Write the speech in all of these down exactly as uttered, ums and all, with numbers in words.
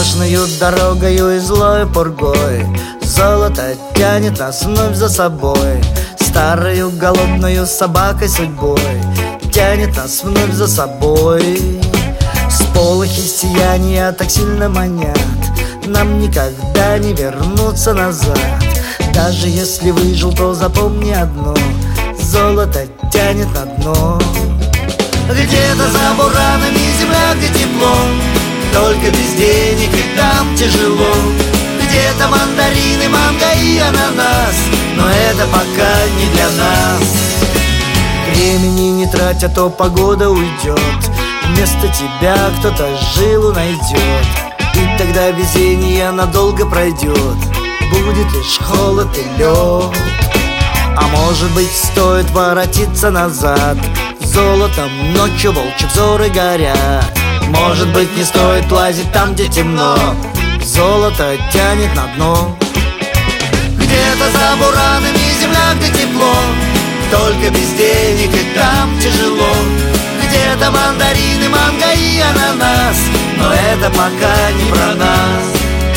Снежною дорогою и злой пургой золото тянет нас вновь за собой. Старою голодную собакой судьбой тянет нас вновь за собой. Сполохи сияния так сильно манят, нам никогда не вернуться назад. Даже если выжил, то запомни одно: золото тянет на дно. Где-то за буранами земля, где тепло, только без денег и там тяжело. Где-то мандарины, манго и ананас, но это пока не для нас. Времени не тратя, то погода уйдет, вместо тебя кто-то жилу найдет. И тогда везение надолго пройдет, будет лишь холод и лед. А может быть, стоит воротиться назад, золотом ночью волчьи взоры горят. Может быть, не стоит лазить там, где темно, золото тянет на дно. Где-то за буранами земля, где тепло, только без денег и там тяжело. Где-то мандарины, манго и ананас, но это пока не про нас.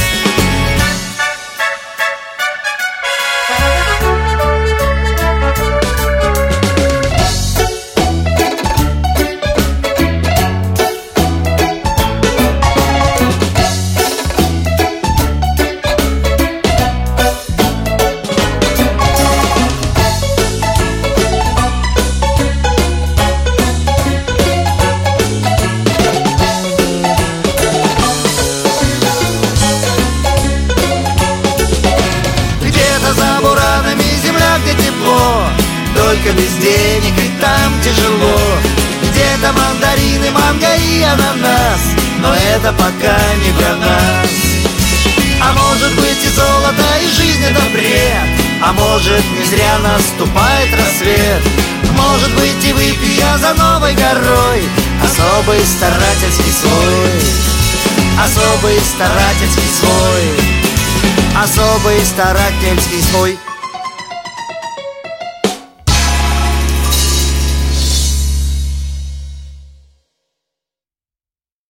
Только без денег и там тяжело. Где-то мандарины, манго и ананас, но это пока не для нас. А может быть, и золото, и жизнь это бред, а может, не зря наступает рассвет. Может быть, и выпью я за новой горой особый старательский свой, особый старательский свой, особый старательский свой.